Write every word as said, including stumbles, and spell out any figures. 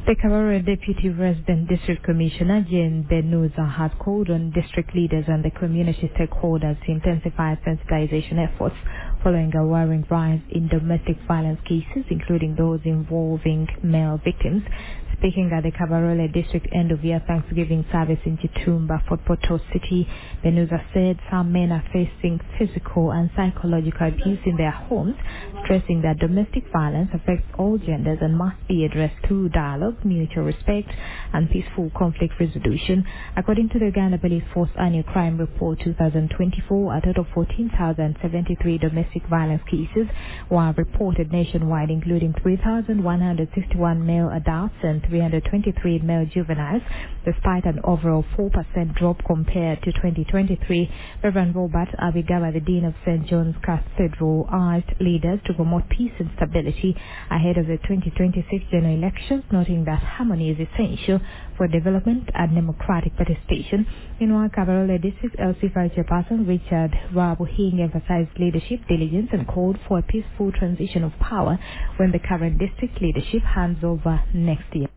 The Kabarole Deputy Resident District Commissioner Jane Benuza has called on district leaders and the community stakeholders to intensify sensitization efforts following a worrying rise in domestic violence cases, including those involving male victims. Speaking at the Kabarole District end-of-year Thanksgiving service in Chitumba, Fort Portal City, Benuza said some men are facing physical and psychological abuse in their homes, stressing that domestic violence affects all genders and must be addressed through dialogue, mutual respect, and peaceful conflict resolution. According to the Uganda Police Force Annual Crime Report twenty twenty-four, a total of fourteen thousand seventy-three domestic violence cases were reported nationwide, including three thousand one hundred sixty-one male adults and three hundred twenty-three male juveniles, despite an overall four percent drop compared to twenty twenty-three. Reverend Robert Abigawa, the Dean of Saint John's Cathedral, urged leaders to promote peace and stability ahead of the twenty twenty-six general elections, noting that harmony is essential for development and democratic participation. Meanwhile, Kabarole District L C Vice Chairperson Richard Wabuhing emphasized leadership diligence and called for a peaceful transition of power when the current district leadership hands over next year.